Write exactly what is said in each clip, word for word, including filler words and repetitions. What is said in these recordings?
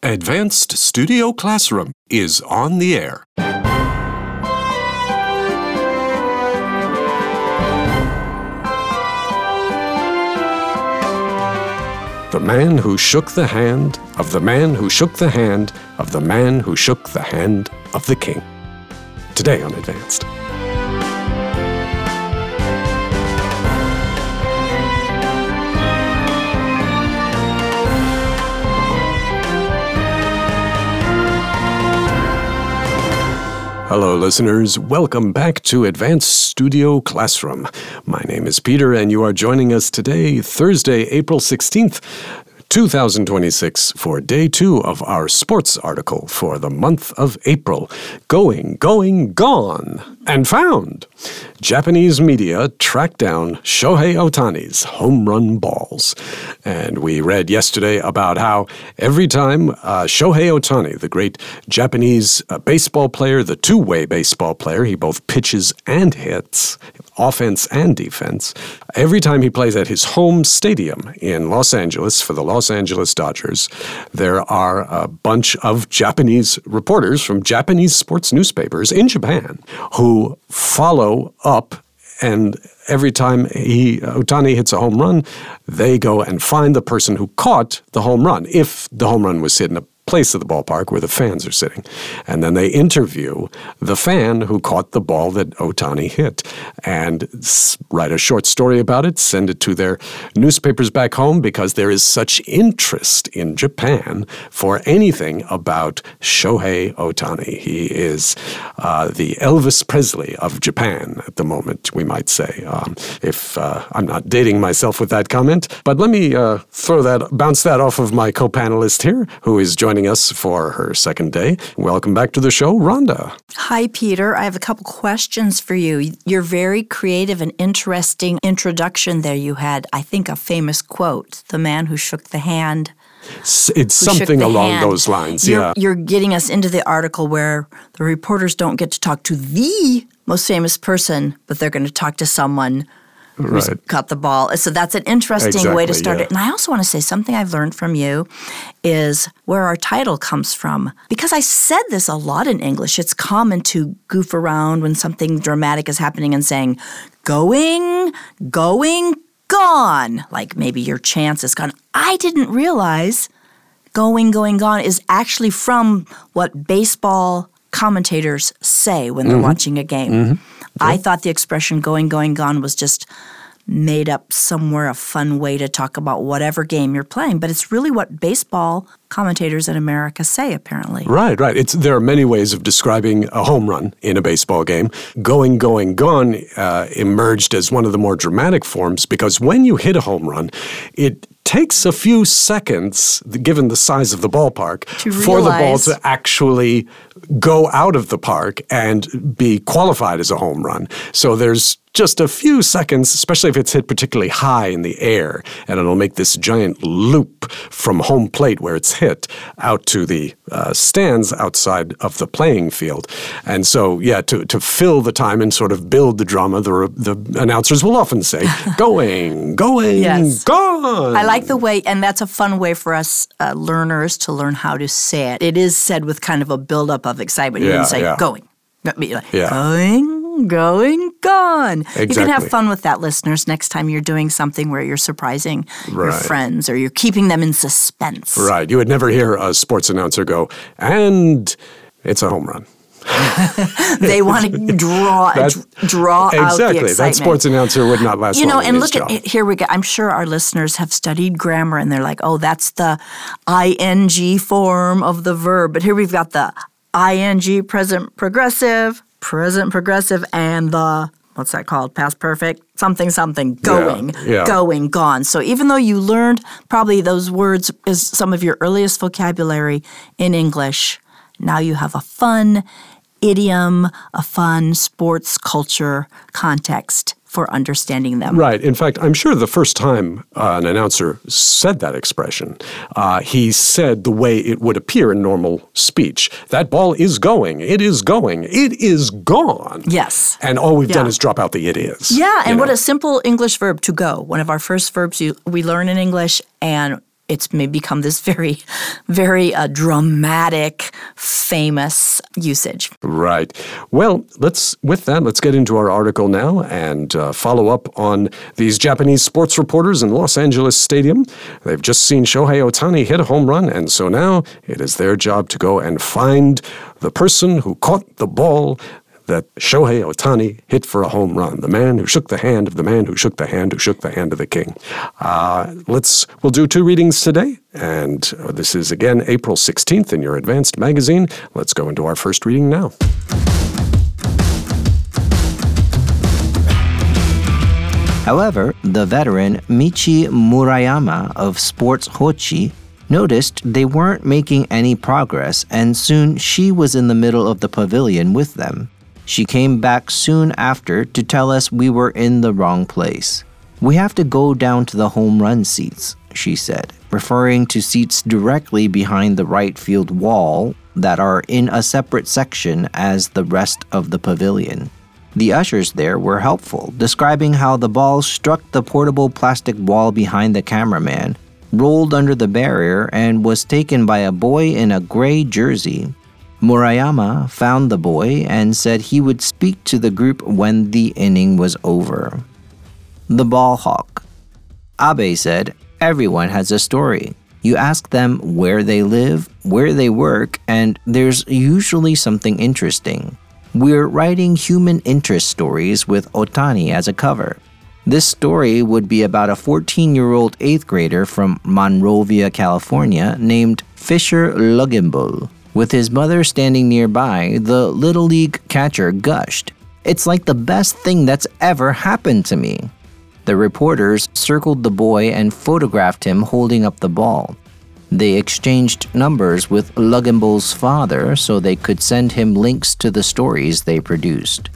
Advanced Studio Classroom is on the air. The man who shook the hand of the man who shook the hand of the man who shook the hand of the king. Today on Advanced. Hello, listeners. Welcome back to Advanced Studio Classroom. My name is Peter, and you are joining us today, Thursday, April sixteenth, two thousand twenty-six, for day two of our sports article for the month of April. Going, going, gone, and found. Japanese media tracked down Shohei Ohtani's home run balls. And we read yesterday about how every time uh, Shohei Ohtani, the great Japanese uh, baseball player, the two-way baseball player, he both pitches and hits, offense and defense, every time he plays at his home stadium in Los Angeles for the Los Angeles Dodgers, there are a bunch of Japanese reporters from Japanese sports newspapers in Japan who follow up, and every time he Ohtani hits a home run, they go and find the person who caught the home run, if the home run was hit in a place of the ballpark where the fans are sitting. And then they interview the fan who caught the ball that Ohtani hit and write a short story about it, send it to their newspapers back home, because there is such interest in Japan for anything about Shohei Ohtani. He is uh, the Elvis Presley of Japan at the moment, we might say. Um, if uh, I'm not dating myself with that comment, but let me uh, throw that, bounce that off of my co-panelist here, who is joining us for her second day. Welcome back to the show, Rhonda. Hi, Peter. I have a couple questions for you. Your very creative and interesting introduction there. You had, I think, a famous quote, the man who shook the hand. It's something along hand. those lines, you're, yeah. You're getting us into the article where the reporters don't get to talk to the most famous person, but they're going to talk to someone who's right. caught the ball. So that's an interesting exactly, way to start yeah. it. And I also want to say something I've learned from you is where our title comes from. Because I said this a lot in English. It's common to goof around when something dramatic is happening and saying, going, going, gone. Like maybe your chance is gone. I didn't realize going, going, gone is actually from what baseball commentators say when they're mm-hmm. watching a game. Mm-hmm. I thought the expression going, going, gone was just made up somewhere, a fun way to talk about whatever game you're playing. But it's really what baseball commentators in America say, apparently. Right, right. It's there are many ways of describing a home run in a baseball game. Going, going, gone uh, emerged as one of the more dramatic forms, because when you hit a home run, it takes a few seconds, given the size of the ballpark, for the ball to actually go out of the park and be qualified as a home run. So there's just a few seconds, especially if it's hit particularly high in the air, and it'll make this giant loop from home plate where it's hit out to the uh, stands outside of the playing field. And so, yeah, to, to fill the time and sort of build the drama, the, the announcers will often say, going, going, yes. gone. I like the way, and that's a fun way for us uh, learners to learn how to say it. It is said with kind of a buildup of excitement. You yeah, wouldn't say yeah. going. Like, yeah. Going, going, gone. Exactly. You can have fun with that, listeners, next time you're doing something where you're surprising right. your friends or you're keeping them in suspense. Right. You would never hear a sports announcer go, and it's a home run. They want to draw that, draw exactly. out the excitement. That sports announcer would not last you know, long in and his look job. at here we go. I'm sure our listeners have studied grammar and they're like, oh, that's the ing form of the verb. But here we've got the ing, present progressive, present progressive, and the, what's that called? Past perfect? Something, something, going, yeah, yeah. going, gone. So even though you learned probably those words as some of your earliest vocabulary in English, now you have a fun idiom, a fun sports culture context for understanding them. Right. In fact, I'm sure the first time uh, an announcer said that expression, uh, he said the way it would appear in normal speech. That ball is going. It is going. It is gone. Yes. And all we've yeah. done is drop out the it is. Yeah, and you what know? a simple English verb, to go. One of our first verbs you, we learn in English, and it's may become this very, very uh, dramatic, famous usage. Right. Well, let's with that, let's get into our article now and uh, follow up on these Japanese sports reporters in Los Angeles Stadium. They've just seen Shohei Ohtani hit a home run, and so now it is their job to go and find the person who caught the ball that Shohei Ohtani hit for a home run, the man who shook the hand of the man who shook the hand who shook the hand of the king. Uh, let's, we'll do two readings today, and uh, this is again April sixteenth in your Advanced magazine. Let's go into our first reading now. However, the veteran Michi Murayama of Sports Hochi noticed they weren't making any progress, and soon she was in the middle of the pavilion with them. She came back soon after to tell us we were in the wrong place. We have to go down to the home run seats, she said, referring to seats directly behind the right field wall that are in a separate section as the rest of the pavilion. The ushers there were helpful, describing how the ball struck the portable plastic wall behind the cameraman, rolled under the barrier, and was taken by a boy in a gray jersey. Murayama found the boy and said he would speak to the group when the inning was over. The ball hawk. Abe said, everyone has a story. You ask them where they live, where they work, and there's usually something interesting. We're writing human interest stories with Ohtani as a cover. This story would be about a fourteen-year-old eighth grader from Monrovia, California, named Fisher Luginbull. With his mother standing nearby, the Little League catcher gushed, "It's like the best thing that's ever happened to me." The reporters circled the boy and photographed him holding up the ball. They exchanged numbers with Luginbull's father so they could send him links to the stories they produced.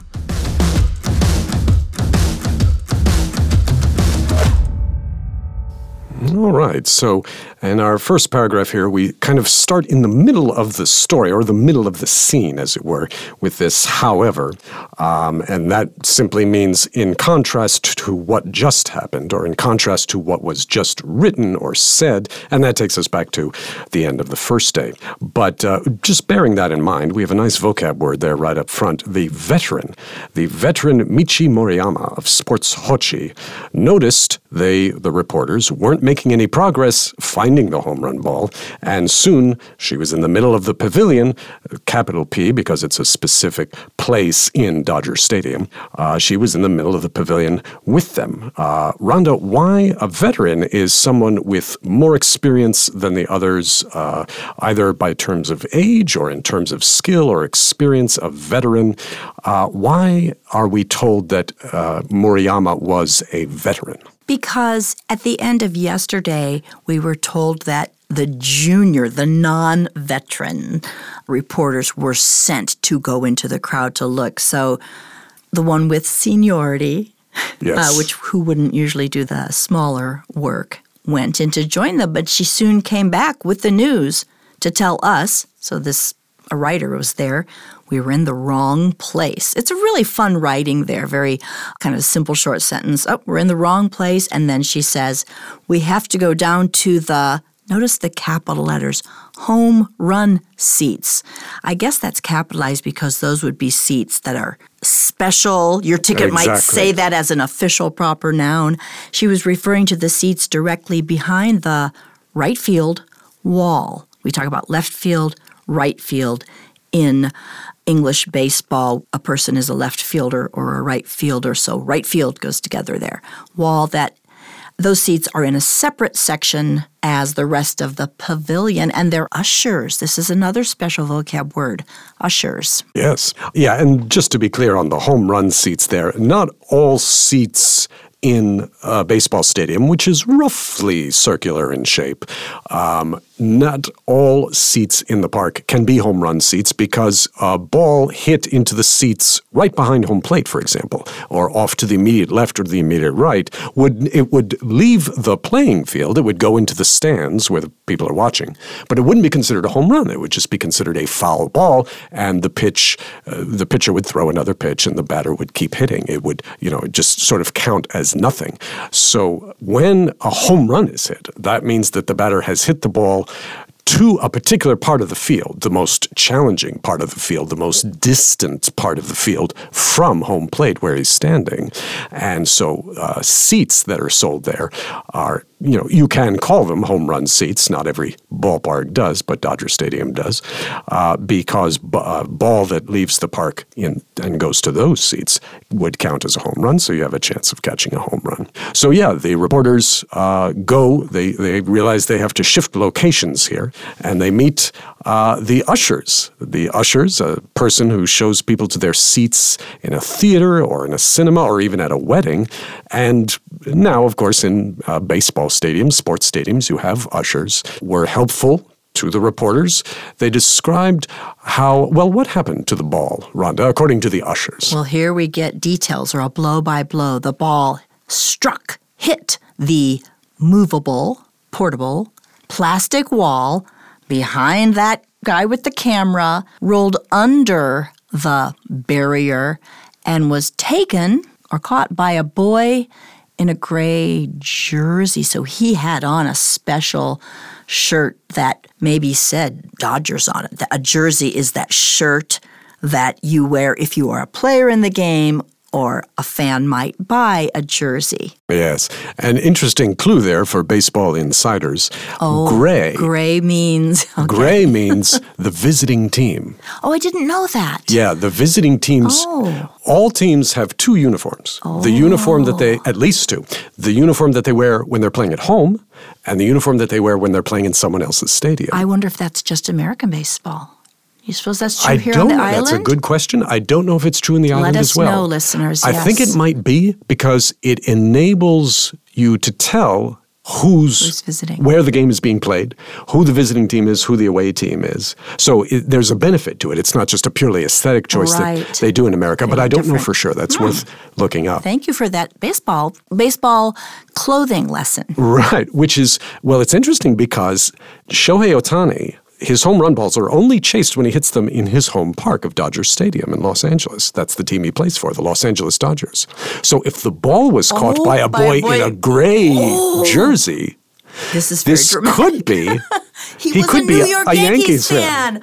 All right. So in our first paragraph here, we kind of start in the middle of the story, or the middle of the scene, as it were, with this however. Um, and that simply means in contrast to what just happened, or in contrast to what was just written or said. And that takes us back to the end of the first day. But uh, just bearing that in mind, we have a nice vocab word there right up front. The veteran, the veteran Michi Murayama of Sports Hochi noticed they, the reporters, weren't making any progress finding the home run ball, and soon she was in the middle of the pavilion, capital P because it's a specific place in Dodger Stadium. Uh, she was in the middle of the pavilion with them. Uh, Rhonda, why a veteran is someone with more experience than the others, uh, either by terms of age or in terms of skill or experience, a veteran. Uh, why are we told that uh, Murayama was a veteran? Because at the end of yesterday, we were told that the junior, the non-veteran reporters were sent to go into the crowd to look. So the one with seniority, yes. uh, which who wouldn't usually do the smaller work, went in to join them. But she soon came back with the news to tell us, so this a writer was there, we were in the wrong place. It's a really fun writing there, very kind of simple short sentence. Oh, we're in the wrong place. And then she says, we have to go down to the, notice the capital letters, home run seats. I guess that's capitalized because those would be seats that are special. Your ticket Exactly. might say that as an official proper noun. She was referring to the seats directly behind the right field wall. We talk about left field, right field. In English baseball, a person is a left fielder or a right fielder, so right field goes together there. Wall that those seats are in a separate section as the rest of the pavilion, and they're ushers. This is another special vocab word, ushers. Yes. Yeah, and just to be clear on the home run seats there, not all seats in a baseball stadium, which is roughly circular in shape, um, not all seats in the park can be home run seats because a ball hit into the seats right behind home plate, for example, or off to the immediate left or the immediate right, would it would leave the playing field. It would go into the stands where the people are watching, but it wouldn't be considered a home run. It would just be considered a foul ball, and the pitch, uh, the pitcher would throw another pitch, and the batter would keep hitting. It would, you know, just sort of count as nothing. So when a home run is hit, that means that the batter has hit the ball to a particular part of the field, the most challenging part of the field, the most distant part of the field from home plate where he's standing. And so uh, seats that are sold there are, you know, you can call them home run seats. Not every ballpark does, but Dodger Stadium does, uh, because b- a ball that leaves the park in, and goes to those seats would count as a home run, so you have a chance of catching a home run. So yeah, the reporters uh, go, they, they realize they have to shift locations here, and they meet uh, the ushers. The ushers, a person who shows people to their seats in a theater or in a cinema or even at a wedding. And now, of course, in uh, baseball stadiums, sports stadiums, you have ushers, were helpful to the reporters. They described how, well, what happened to the ball, Rhonda, according to the ushers? Well, here we get details, or a blow-by-blow. The ball struck, hit the movable, portable, plastic wall behind that guy with the camera, rolled under the barrier, and was taken or caught by a boy in a gray jersey. So he had on a special shirt that maybe said Dodgers on it. A jersey is that shirt that you wear if you are a player in the game, or a fan might buy a jersey. Yes. An interesting clue there for baseball insiders. Oh, gray. Gray means... Okay. Gray means the visiting team. Oh, I didn't know that. Yeah, the visiting teams, Oh. all teams have two uniforms. The uniform that they, at least two, the uniform that they wear when they're playing at home, and the uniform that they wear when they're playing in someone else's stadium. I wonder if that's just American baseball. You suppose that's true I here don't on the know. island? That's a good question. I don't know if it's true in the Let island us as well. know, listeners. I think Yes. it might be because it enables you to tell who's, Who's visiting. where the game is being played, who the visiting team is, who the away team is. So it, there's a benefit to it. It's not just a purely aesthetic choice Right. that they do in America, but Very I don't know different. for sure. That's Hmm. worth looking up. Thank you for that baseball baseball clothing lesson. Right, which is, well, it's interesting because Shohei Ohtani, his home run balls are only chased when he hits them in his home park of Dodger Stadium in Los Angeles. That's the team he plays for, the Los Angeles Dodgers. So if the ball was caught Oh, by a by boy, a boy- in a gray Oh. jersey, This is very this dramatic. could be, he, he was could a be New a- York a Yankees, Yankees fan. fan.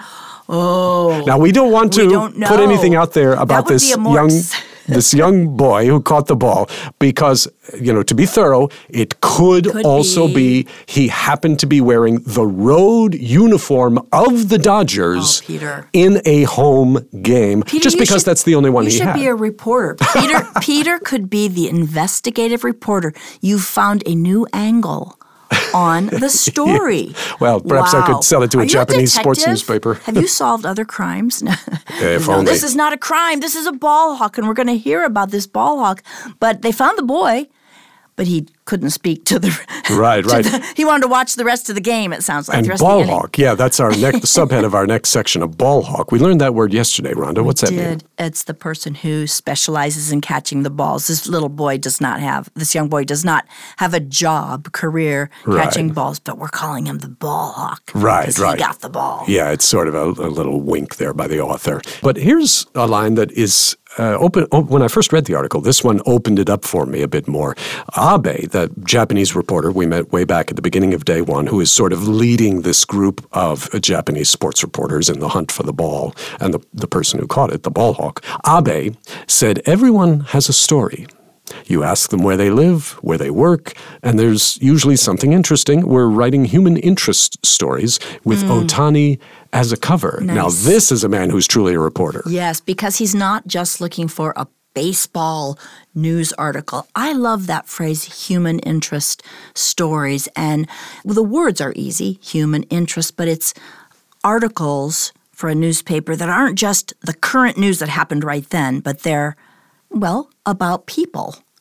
Oh. Now, we don't want to We don't put know. anything out there That about would this be a more young ex- this young boy who caught the ball because, you know, to be thorough, it could, Could also be. be. he happened to be wearing the road uniform of the Dodgers Oh, Peter. in a home game, Peter, just you because should- that's the only one you he should had. be a reporter. Peter Peter could be the investigative reporter. You found a new angle on the story. Well, perhaps I could Wow. sell it to a Are you Japanese sports detective? newspaper. Have you solved other crimes? No, If No, only. this is not a crime. This is a ball hawk, and we're going to hear about this ball hawk. But they found the boy, but he couldn't speak to the Right, to right. the- he wanted to watch the rest of the game. It sounds like And the rest of the ball inning. hawk, yeah, that's our next subhead of our next section of ball hawk. We learned that word yesterday, Rhonda. What's that mean? Did. It's the person who specializes in catching the balls. This little boy does not have, this young boy does not have a job, career Right. catching balls, but we're calling him the ball hawk. Right, 'cause right. He got the ball. Yeah, it's sort of a, a little wink there by the author. But here's a line that is uh, open. Oh, when I first read the article, this one opened it up for me a bit more. Abe, the Japanese reporter we met way back at the beginning of day one, who is sort of leading this group of uh, Japanese sports reporters in the hunt for the ball, and the, the person who caught it, the ball hawk, Abe, said everyone has a story. You ask them where they live, where they work, and there's usually something interesting. We're writing human interest stories with Ohtani as a cover. Now, Nice. this is a man who's truly a reporter. Yes, because he's not just looking for a baseball news article. I love that phrase, human interest stories. And well, the words are easy, human interest, but it's articles for a newspaper that aren't just the current news that happened right then, but they're, well, about people.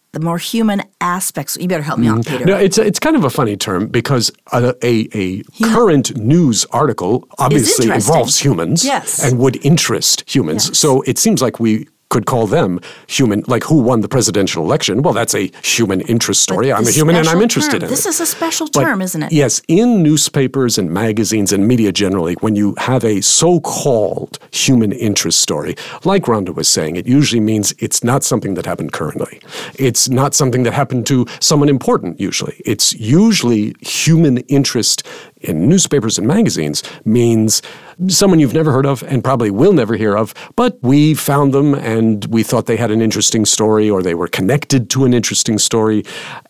the more human aspects. You better help me out, Peter. No, it's a, it's kind of a funny term because a, a, a current news article obviously interesting. involves humans Yes. and would interest humans. Yes. So it seems like we could call them human, like who won the presidential election. Well, that's a human interest story. But I'm the a human and I'm special interested term. in This it. is a special But term, isn't it? Yes, in newspapers and magazines and media generally, when you have a so-called human interest story, like Rhonda was saying, it usually means it's not something that happened currently. It's not something that happened to someone important, usually. It's usually human interest in newspapers and magazines means someone you've never heard of and probably will never hear of, but we found them and we thought they had an interesting story or they were connected to an interesting story,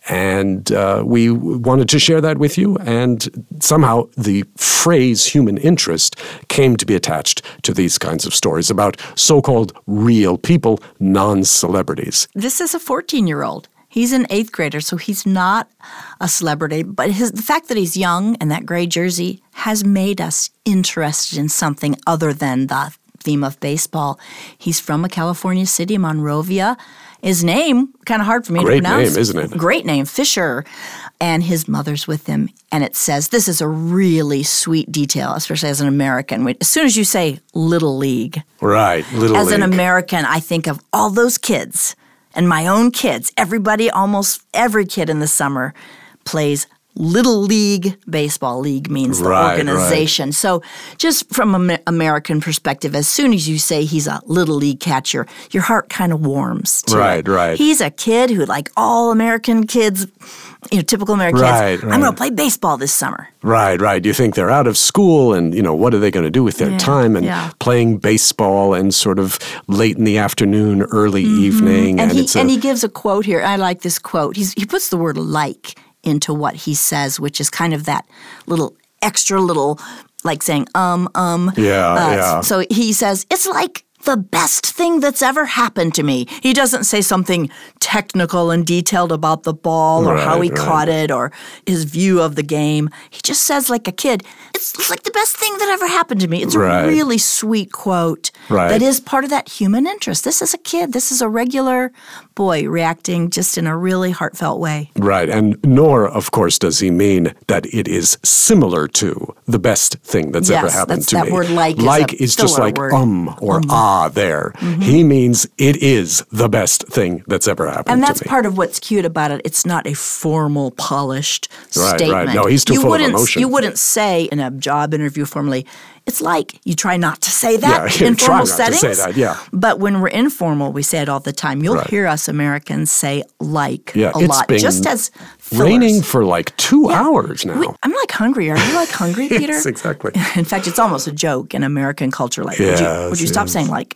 and uh, we wanted to share that with you, and somehow the phrase human interest came to be attached to these kinds of stories about so-called real people, non-celebrities. This is a fourteen-year-old. He's an eighth grader, so he's not a celebrity. But his, the fact that he's young and that gray jersey has made us interested in something other than the theme of baseball. He's from a California city, Monrovia. His name, kind of hard for me Great to pronounce. name, isn't it? Great name, Fisher. And his mother's with him. And it says, this is a really sweet detail, especially as an American. As soon as you say Little League, Right, Little as League. an American, I think of all those kids and my own kids. Everybody, almost every kid in the summer plays Little League baseball. League means the Right, organization. So just from an American perspective, as soon as you say he's a Little League catcher, your heart kind of warms to Right, it. right. He's a kid who, like all American kids, you know, typical American Right, kids, right. I'm going to play baseball this summer. Right, right. You think they're out of school and, you know, what are they going to do with their Yeah, time and yeah. playing baseball and sort of late in the afternoon, early evening. And, And, he it's a, and he gives a quote here. I like this quote. He's, he puts the word like into what he says, which is kind of that little extra little, like saying um, um. Yeah, Uh, yeah. So he says, it's like the best thing that's ever happened to me. He doesn't say something technical and detailed about the ball or how Right, he right. caught it or his view of the game. He just says like a kid, it's like the best thing that ever happened to me. It's Right. a really sweet quote Right. that is part of that human interest. This is a kid. This is a regular boy reacting just in a really heartfelt way. Right. And nor, of course, does he mean that it is similar to the best thing that's ever Yes, happened that's- to that me. word like is Like a is just filler like word. um or ah there. He means it is the best thing that's ever happened And to that's me. part of what's cute about it. It's not a formal, polished Right, right. statement. No, he's too you full of wouldn't, emotion. You wouldn't say in a job interview formally, it's like. You try not to say that Yeah, in try formal not to say settings. that, yeah. But when we're informal, we say it all the time. You'll Right. hear us Americans say like Yeah, a it's lot, been just as fillers. Raining for like two hours now. We- I'm like hungry. Are you like hungry, Peter? Yes, exactly. In fact, it's almost a joke in American culture. Like, would you, Yes, would you stop yes. saying like?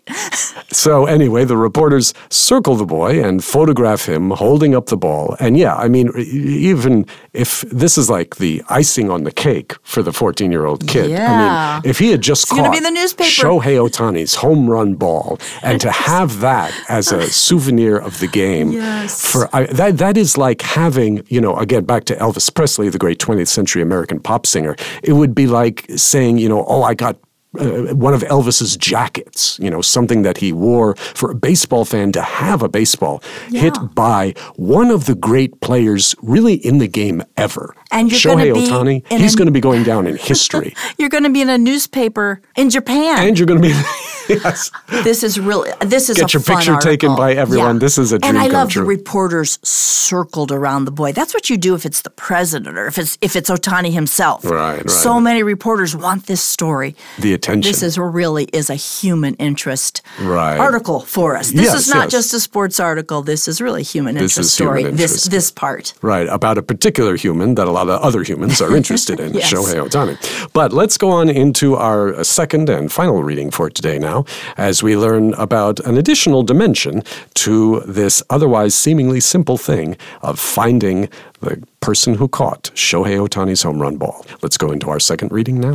So anyway, the reporters circle the boy and photograph him holding up the ball. And yeah, I mean, e- even if this is like the icing on the cake for the fourteen-year-old kid. Yeah. I mean, if he had just gonna caught be in the newspaper. Shohei Ohtani's home run ball and to have that as a souvenir of the game, Yes. for I, that that is like having, you know, again, back to Elvis Presley, the great twentieth century American pop singer. It would be like saying, you know, oh, I got Uh, one of Elvis's jackets, you know, something that he wore. For a baseball fan to have a baseball hit Yeah. by one of the great players really in the game ever. And you're Shohei gonna be Ohtani, in he's a- going to be going down in history. You're going to be in a newspaper in Japan. And you're going to be, yes. This is really, this is Get a your fun picture taken article. by everyone. This is a dream And I come love true. the reporters circled around the boy. That's what you do if it's the president or if it's if it's Ohtani himself. Right, right. So many reporters want this story. The attention. This is really is a human interest Right. article for us. This Yes, is not yes. just a sports article. This is really human This interest is story. human This interest. this part. Right, about a particular human that a lot of other humans are interested in, Yes. Shohei Ohtani. But let's go on into our second and final reading for today now, as we learn about an additional dimension to this otherwise seemingly simple thing of finding the person who caught Shohei Ohtani's home run ball. Let's go into our second reading now.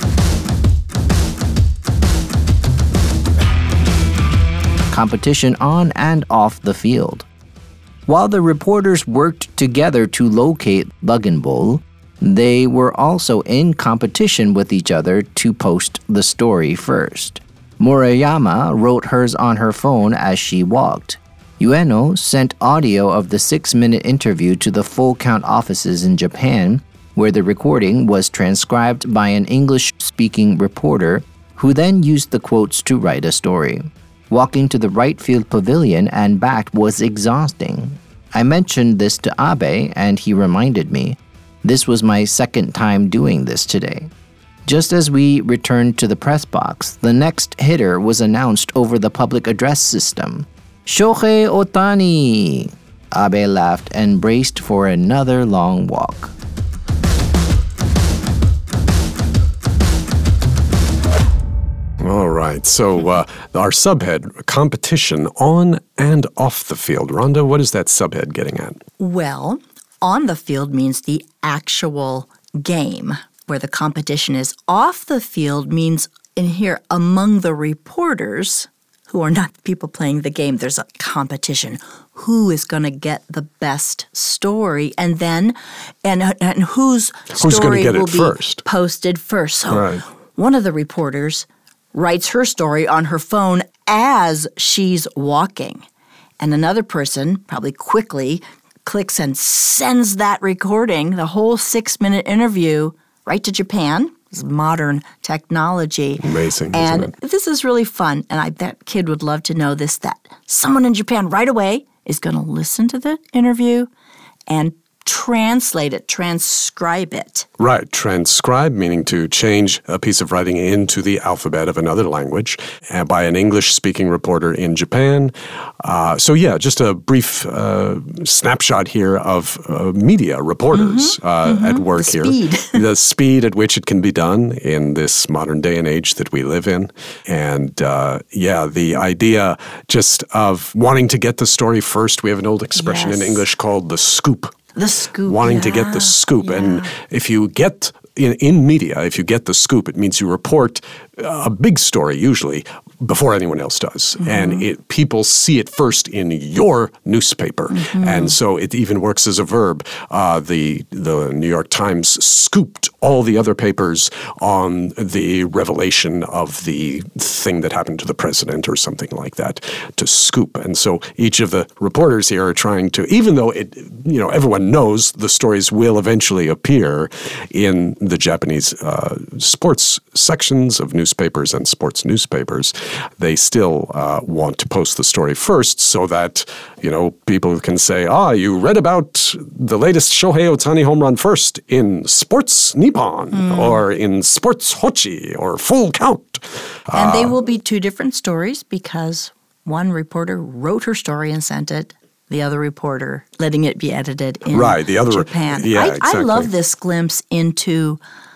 Competition on and off the field. While the reporters worked together to locate Buggenbol, they were also in competition with each other to post the story first. Murayama wrote hers on her phone as she walked. Ueno sent audio of the six-minute interview to the full count offices in Japan, where the recording was transcribed by an English-speaking reporter who then used the quotes to write a story. Walking to the right field pavilion and back was exhausting. I mentioned this to Abe, and he reminded me. This was my second time doing this today. Just as we returned to the press box, the next hitter was announced over the public address system. Shohei Ohtani! Abe laughed and braced for another long walk. All right, so uh, our subhead, competition on and off the field. Rhonda, what is that subhead getting at? Well, on the field means the actual game, where the competition is. Off the field means in here among the reporters, who are not the people playing the game, there's a competition. Who is going to get the best story? And then, and, and whose Who's story get will it be first? posted first. So Right. one of the reporters writes her story on her phone as she's walking. And another person probably quickly clicks and sends that recording, the whole six-minute interview, right to Japan. This is modern technology. Amazing, and isn't it? this is really fun. And I bet kid would love to know this, that someone in Japan right away is going to listen to the interview and translate it, transcribe it. Right. Transcribe, meaning to change a piece of writing into the alphabet of another language uh, by an English-speaking reporter in Japan. Uh, so, yeah, just a brief uh, snapshot here of uh, media reporters Mm-hmm. uh, mm-hmm. at work the here. Speed. The speed at which it can be done in this modern day and age that we live in. And, uh, yeah, the idea just of wanting to get the story first. We have an old expression Yes. in English called the scoop. The scoop. Wanting yeah, to get the scoop. yeah. And if you get, in, in media, if you get the scoop, it means you report a big story, usually, before anyone else does. Mm-hmm. And it, people see it first in your newspaper. Mm-hmm. And so it even works as a verb. Uh, the, the New York Times scooped all the other papers on the revelation of the thing that happened to the president or something like that, to scoop. And so each of the reporters here are trying to, even though it, you know, everyone knows the stories will eventually appear in the Japanese uh, sports sections of newspapers and sports newspapers, they still uh, want to post the story first so that, you know, people can say, ah, you read about the latest Shohei Ohtani home run first in Sports Nippon mm. or in Sports Hochi or Full Count. And uh, they will be two different stories because one reporter wrote her story and sent it. The other reporter letting it be edited in right, the other, Japan. Yeah, I, exactly. I love this glimpse into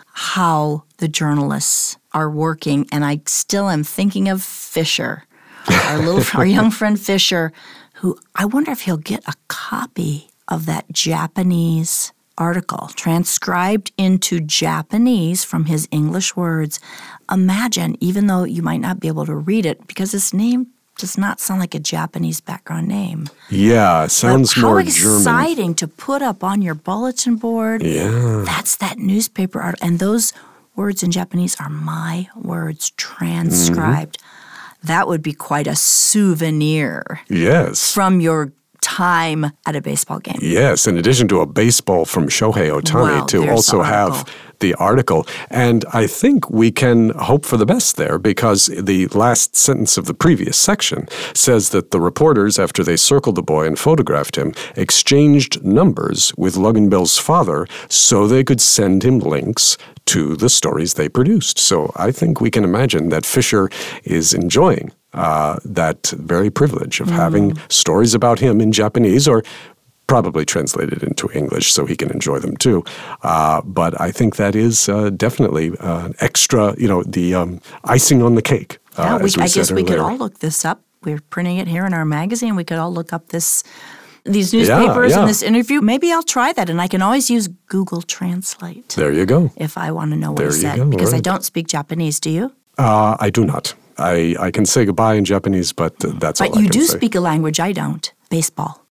how the journalists are working, and I still am thinking of Fisher, our little, our young friend Fisher, who I wonder if he'll get a copy of that Japanese article transcribed into Japanese from his English words. Imagine, even though you might not be able to read it, because his name does not sound like a Japanese background name. Yeah, sounds but more how German. exciting to put up on your bulletin board. Yeah. That's that newspaper article. And those words in Japanese are my words transcribed. Mm-hmm. That would be quite a souvenir. Yes. From your time at a baseball game. Yes, in addition to a baseball from Shohei Ohtani, well, to also have the article. And I think we can hope for the best there because the last sentence of the previous section says that the reporters, after they circled the boy and photographed him, exchanged numbers with Luginbill's father so they could send him links to the stories they produced. So I think we can imagine that Fisher is enjoying uh, that very privilege of mm. having stories about him in Japanese, or probably translated into English so he can enjoy them too. Uh, but I think that is uh, definitely uh, extra, you know, the um, icing on the cake. Uh, yeah, we, as we I said guess earlier. we could all look this up. We're printing it here in our magazine. We could all look up this these newspapers yeah, yeah. and this interview. Maybe I'll try that, and I can always use Google Translate. There you go. If I want to know what there he said, go, because right. I don't speak Japanese. Do you? Uh, I do not. I, I can say goodbye in Japanese, but uh, that's but all I you can do say. speak a language I don't. Baseball.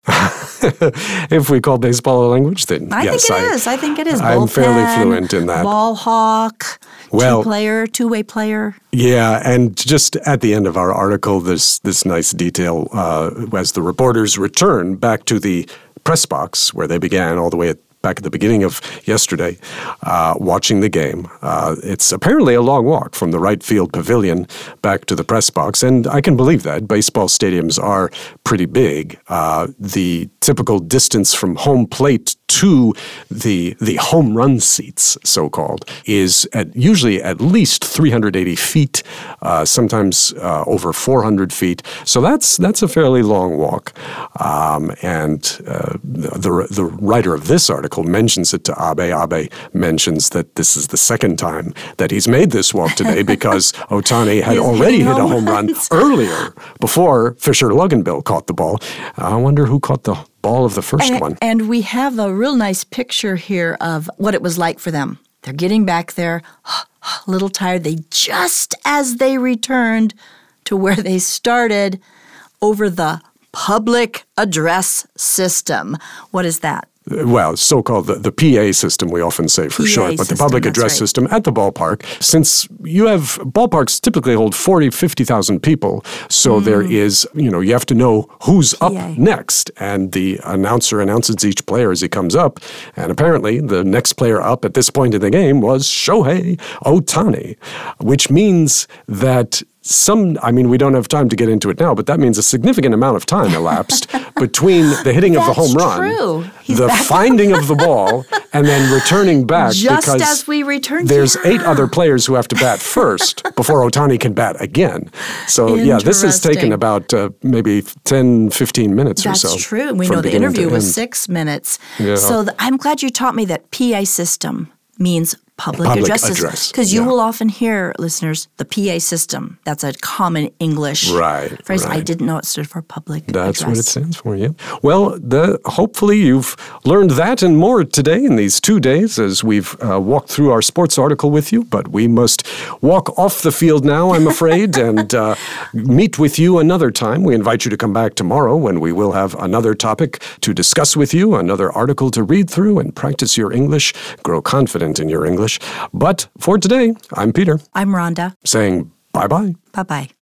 If we call baseball a language, then I yes, think it I, is. I think it is. I'm fairly Bullpen, fluent in that. Ball hawk, Well- two-player, two-way player. Yeah, and just at the end of our article, there's this nice detail uh, as the reporters return back to the press box where they began all the way at back at the beginning of yesterday, uh, watching the game. Uh, it's apparently a long walk from the right field pavilion back to the press box, and I can believe that. Baseball stadiums are pretty big. Uh, the typical distance from home plate to the the home run seats, so-called, is at usually at least three hundred eighty feet, uh, sometimes uh, over four hundred feet. So that's that's a fairly long walk. Um, and uh, the the writer of this article mentions it to Abe. Abe mentions that this is the second time that he's made this walk today because Ohtani had He's already hitting hit a home home run runs. earlier before Fisher Luganbill caught the ball. I wonder who caught the ball of the first And, one. and we have a real nice picture here of what it was like for them. They're getting back there, a little tired. They just as they returned to where they started over the public address system. What is that? Well, so-called the, the P A system, we often say for P A short, but the system, public that's address right. system at the ballpark. Since you have ballparks typically hold forty, fifty thousand people, so there is, you know, you have to know who's up P A. next. And the announcer announces each player as he comes up. And apparently the next player up at this point in the game was Shohei Ohtani, which means that some, I mean, we don't have time to get into it now, but that means a significant amount of time elapsed between the hitting of the That's home run, true. He's the back. finding of the ball, and then returning back Just because as we returned. there's Yeah. eight other players who have to bat first before Ohtani can bat again. So, yeah, this has taken Interesting. about uh, maybe ten, fifteen minutes That's or so. true. We from know the beginning to interview was end. six minutes. Yeah. So th- I'm glad you taught me that P A system means public, Public address address, Because you yeah. will often hear, listeners, the P A system. That's a common English Right, phrase. I right. didn't know it stood for public That's address. what it stands for, yeah. Well, the, hopefully you've learned that and more today in these two days as we've uh, walked through our sports article with you. But we must walk off the field now, I'm afraid, and uh, meet with you another time. We invite you to come back tomorrow when we will have another topic to discuss with you, another article to read through and practice your English, grow confident in your English. But for today, I'm Peter, I'm Rhonda. saying bye-bye. Bye-bye.